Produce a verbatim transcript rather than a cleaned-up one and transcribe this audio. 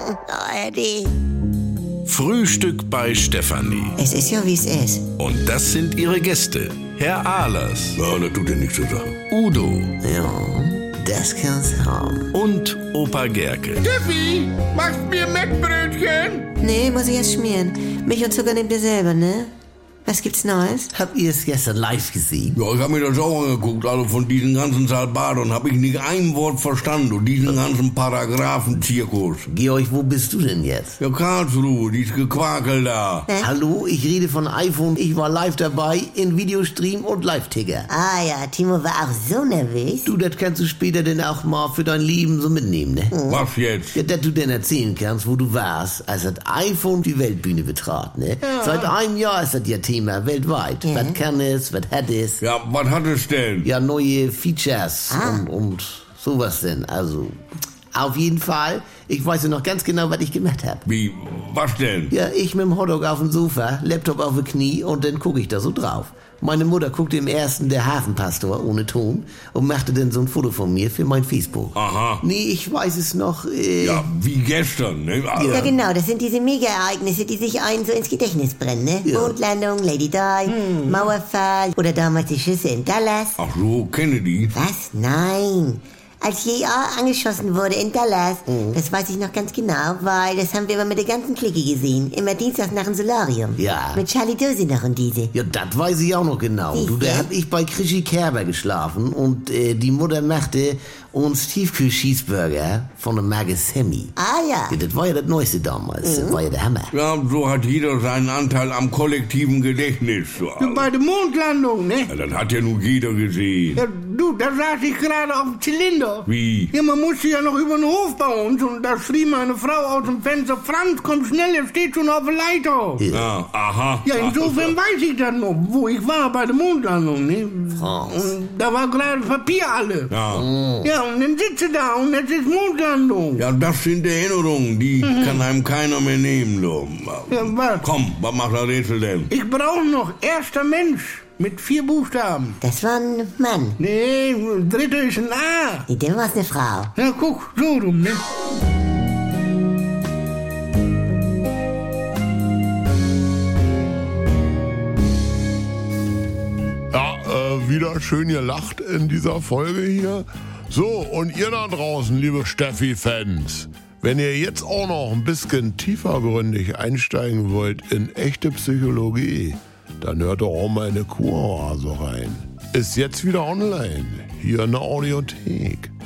Oh, Eddie. Frühstück bei Stefanie. Es ist ja, wie es ist. Und das sind ihre Gäste. Herr Ahlers. Ja, das tut ja nichts zur Sache. Udo. Ja, das kann's haben. Und Opa Gerke. Steffi, machst mir Mettbrötchen? Nee, muss ich erst schmieren. Milch und Zucker nehmt ihr selber, ne? Was gibt's Neues? Habt ihr es gestern live gesehen? Ja, ich hab mir das auch angeguckt. Also von diesen ganzen Salbadern habe ich nicht ein Wort verstanden. Und diesen ganzen Paragraphen-Zirkus. Georg, wo bist du denn jetzt? Ja, Karlsruhe, dieses Gequakel da. Hä? Hallo, ich rede von iPhone. Ich war live dabei in Videostream und Live-Ticker. Ah ja, Timo war auch so nervös. Du, das kannst du später denn auch mal für dein Leben so mitnehmen, ne? Was jetzt? Ja, dass du denn erzählen kannst, wo du warst, als das iPhone die Weltbühne betrat, ne? Seit einem Jahr ist das ja Thema weltweit. Ja. Was kann es, was hat es? Ja, was hat es denn? Ja, neue Features Ah. und, und sowas denn. Also, auf jeden Fall, ich weiß ja noch ganz genau, was ich gemacht habe. Wie, was denn? Ja, ich mit dem Hotdog auf dem Sofa, Laptop auf dem Knie und dann gucke ich da so drauf. Meine Mutter guckte im ersten Der Hafenpastor ohne Ton und machte dann so ein Foto von mir für mein Facebook. Aha. Nee, ich weiß es noch. Äh, Ja, wie gestern, ne? Also, Ja genau, das sind diese Mega-Ereignisse, die sich einen so ins Gedächtnis brennen, ne? Ja. Mondlandung, Lady Di, Mauerfall oder damals die Schüsse in Dallas. Ach so, Kennedy? Was? Nein. Als J R angeschossen wurde in Dallas, das weiß ich noch ganz genau, weil das haben wir immer mit der ganzen Clique gesehen. Immer dienstags nach dem Solarium. Ja. Mit Charlie Dose noch und diese. Ja, das weiß ich auch noch genau. Du, Siehste? da hab ich bei Krischi Kerber geschlafen und äh, die Mutter machte uns Tiefkühl-Cheeseburger von der Marke Sammy. Ah ja. Ja, das war ja das Neueste damals. Das war ja der Hammer. Ja, so hat jeder seinen Anteil am kollektiven Gedächtnis. Ja, bei der Mondlandung, ne? Ja, das hat ja nun jeder gesehen. Ja, du, da saß ich gerade auf dem Zylinder. Wie? Ja, man musste ja noch über den Hof bei uns und da schrie meine Frau aus dem Fenster, Franz, komm schnell, er steht schon auf der Leiter. Ja, aha. Ja, insofern weiß ich das noch, wo ich war bei der Mondlandung, ne? Franz. Und da war gerade Papier alle. Ja. Ja, und dann sitze da und jetzt ist Mondlandung. Ja, das sind Erinnerungen, die kann einem keiner mehr nehmen, du. Ja, was? Komm, was macht das Rätsel denn? Ich brauche noch erster Mensch mit vier Buchstaben. Das war ein Mann. Nee, dritter ist ein A. Nee, dem war's eine Frau. Ja, guck, so rum, ne? Ja, äh, wieder schön gelacht in dieser Folge hier. So, und ihr da draußen, liebe Steffi-Fans, wenn ihr jetzt auch noch ein bisschen tiefergründig einsteigen wollt in echte Psychologie, dann hört doch auch mal in eine Kuroase rein. Ist jetzt wieder online, hier in der Audiothek.